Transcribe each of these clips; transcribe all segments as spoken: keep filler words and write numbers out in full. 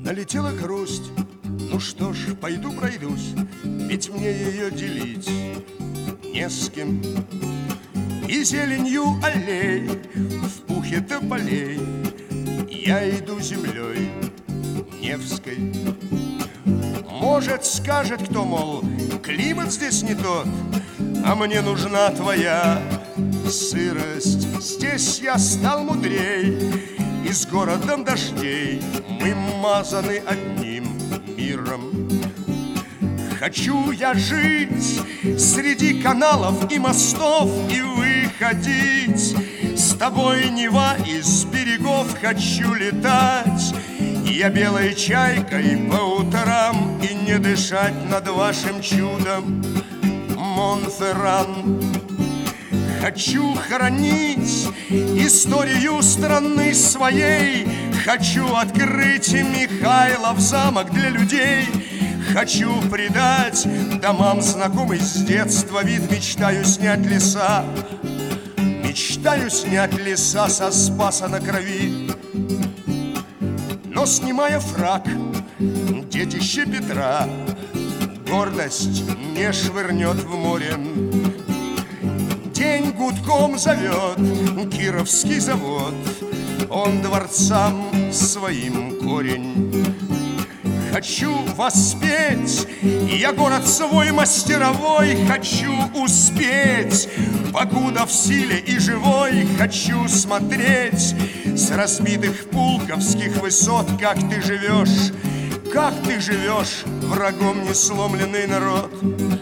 Налетела грусть, ну что ж, пойду пройдусь, ведь мне ее делить не с кем. И зеленью аллей, в пухе тополей я иду землей Невской. Может, скажет кто, мол, климат здесь не тот, а мне нужна твоя сырость. Здесь я стал мудрей, и с городом дождей мы мазаны одним миром. Хочу я жить среди каналов и мостов и выходить с тобой, Нева, из берегов. Хочу летать я белой чайкой по утрам и не дышать над вашим чудом, Монферран. Хочу хранить историю страны своей, хочу открыть Михайлов замок для людей. Хочу придать домам знакомый с детства вид. Мечтаю снять леса, мечтаю снять леса со Спаса на Крови. Но, снимая фрак, детище Петра гордость не швырнет в море. День гудком зовет Кировский завод, он дворцам своим корень. Хочу воспеть я город свой мастеровой, хочу успеть, покуда в силе и живой. Хочу смотреть с разбитых пулковских высот, как ты живешь, как ты живешь, врагом не сломленный народ.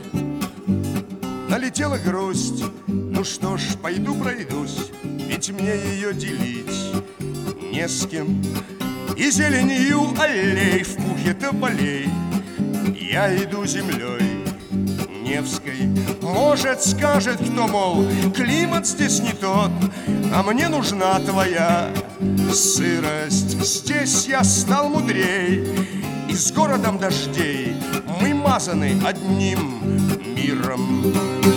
Налетела грусть, ну что ж, пойду пройдусь, ведь мне ее делить не с кем. И зеленью аллей, в пухе тополей я иду землей Невской. Может, скажет кто, мол, климат здесь не тот, а мне нужна твоя сырость. Здесь я стал мудрей, и с городом дождей мы мазаны одним миром.